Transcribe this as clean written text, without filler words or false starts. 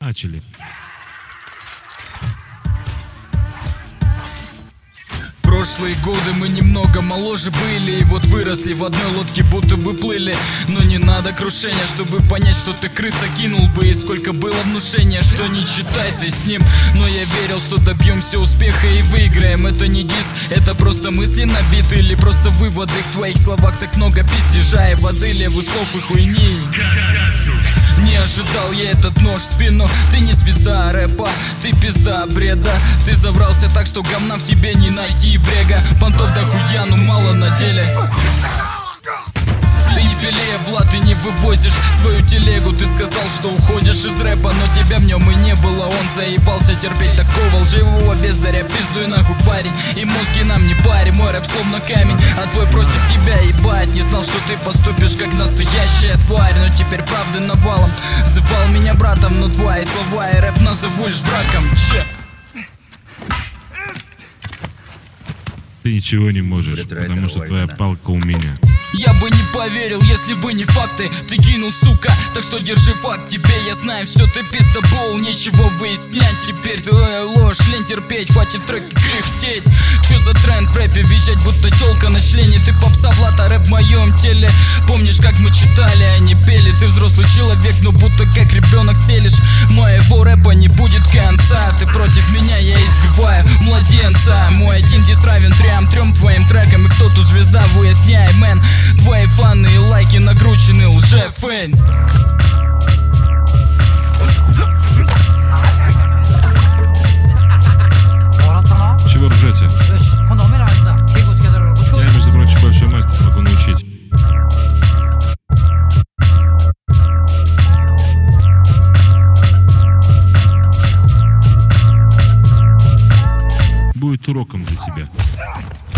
Начали. Прошлые годы мы немного моложе были, и вот выросли в одной лодке, будто бы плыли. Но не надо крушения, чтобы понять, что ты крыса кинул бы. И сколько было внушения, что не читай ты с ним. Но я верил, что добьемся успеха и выиграем. Это не дис, это просто мысли набиты, или просто выводы. В твоих словах так много пиздежа и воды, левый слов и хуйни. Не ожидал я этот нож в спину. Ты не звезда рэпа, ты пизда бреда. Ты заврался так, что говна в тебе не найти брега. Понтов да хуя, ну мало на деле. Ты не белее, Влад, ты не вывозишь свою телегу. Ты сказал, что уходишь из рэпа, но тебя в нем и не было. Он заебался терпеть такого лживого бездаря. Пиздуй нахуй, парень, и мозги нам не пари. Мой рэп словно камень, а твой просит тебя ебать. Не знал, что ты поступишь как настоящая тварь, но теперь правды навалом. Звал меня братом, но твои слова и рэп назову лишь браком. Че? Ты ничего не можешь, потому что твоя палка у меня. Я бы не поверил, если бы не факты. Ты кинул, сука, так что держи факт. Тебе я знаю все, ты пиздобол, нечего выяснять. Теперь твоя ложь, лень терпеть, хватит треки кряхтеть. Что за тренд в рэпе, визжать будто тёлка на члене. Ты попса, Влад, а рэп в моем теле. Помнишь, как мы читали, а не пели. Ты взрослый человек, но будто как ребенок стелишь. Моего рэпа не будет конца. Ты против меня, я избиваю младенца. Мой один дис равен трем твоим трекам. И кто тут звезда, выясняй, мэн. Твои фаны и лайки накручены, лже-фэн. Чего ржете? Я, между прочим, большой мастер, могу научить. Будет уроком для тебя.